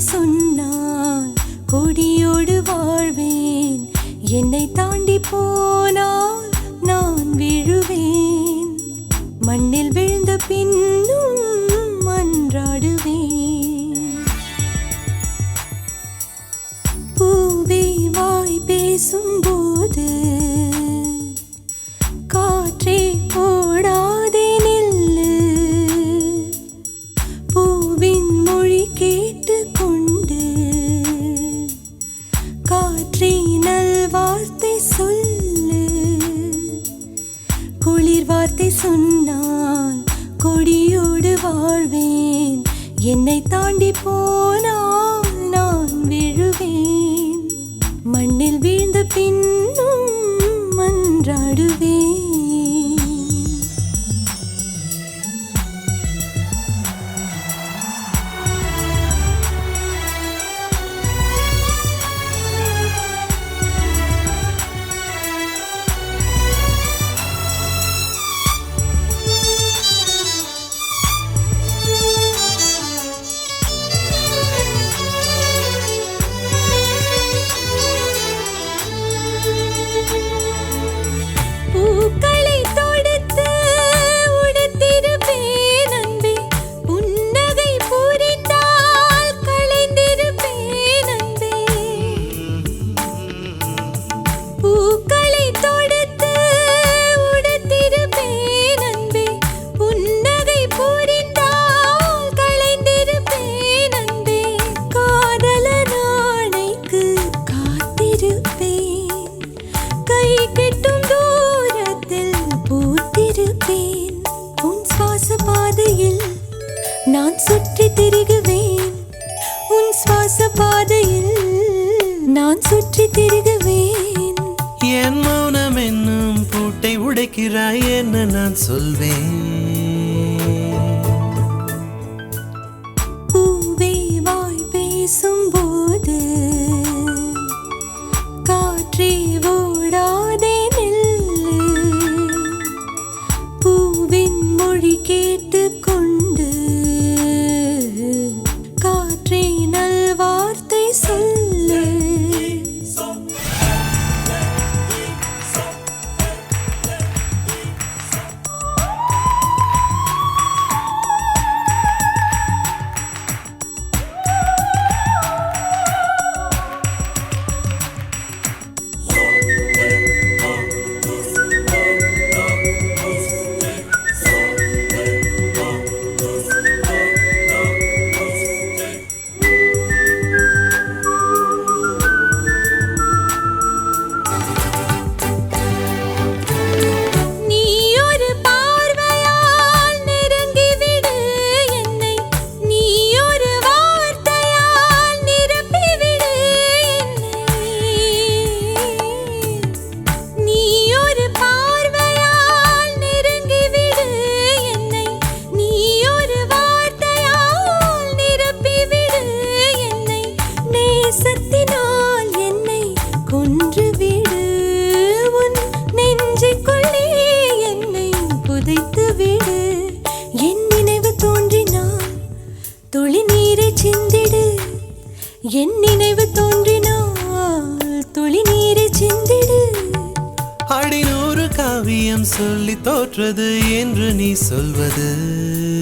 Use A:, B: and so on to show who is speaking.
A: சொன்னால் கொடியோடு வாழ்வேன். என்னை தாண்டி போனால் நான் விழுவேன். மண்ணில் விழுந்த பின்னும் மன்றாடுவேன். பூவே வாய் பேசும்போது காற்றே போடாதே நில்லு. பூவின் மொழி கேட்டுக்கொண்டு காற்றே நல்வார்த்தை சொல்லு. குளிர் வார்த்தை சொன்னால் கொடியோடு வாழ்வேன். என்னை தாண்டி போனால் நான் விழுவேன். மண்ணில் வீழ்ந்த பின்னும் மன்றாடுவேன். பூக்களை தொடுத்து உடுத்திருப்பேன் அன்பே. புன்னகை புரிந்தால் களைந்திருப்பேன் அன்பே. பூக்களை தொடுத்து உடுத்திருப்பேன் அன்பே. புன்னகை புரிந்தால் களைந்திருப்பேன் அன்பே. காதலன் ஆணைக்கு காத்திருப்பேன். கை கெட்டும் பூத்திருப்பேன். உன் சுவாச பாதையில் நான் சுற்றி திரிகுவேன். உன் சுவாச பாதையில் நான் சுற்றி திரிகுவேன்.
B: என் மௌனம் என்னும் பூட்டை உடைக்கிறாய் என்ன நான் சொல்வேன்.
A: பூவே வாய் பேசும்போது காற்றே ஓடாதே நில்லு. பூவின் மொழி கேட்டுக்கொண்டு காற்றே நல்வார்த்தை சொல்லு. சத்தினால் என்னை கொன்றுவிடு. உன் நெஞ்சுக்குள்ளே என்னை புதைத்துவிடு. என் நினைவு தோன்றினால் துளி நீரை சிந்திடு. என் நினைவு தோன்றினால் துளி நீரை சிந்திடு.
B: அடிநூறு காவியம் சொல்லி தோற்றது என்று நீ சொல்வது